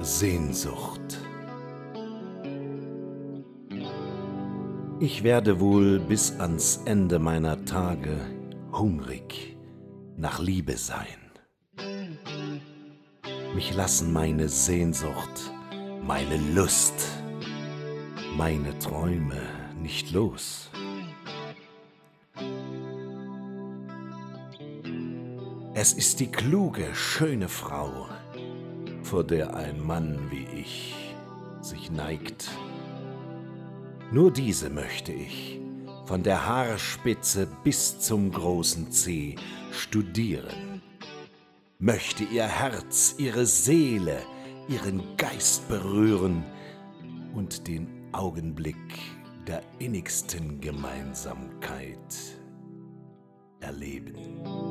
Sehnsucht. Ich werde wohl bis ans Ende meiner Tage hungrig nach Liebe sein. Mich lassen meine Sehnsucht, meine Lust, meine Träume nicht los. Es ist die kluge, schöne Frau, vor der ein Mann wie ich sich neigt. Nur diese möchte ich, von der Haarspitze bis zum großen Zeh, studieren. Möchte ihr Herz, ihre Seele, ihren Geist berühren und den Augenblick der innigsten Gemeinsamkeit erleben.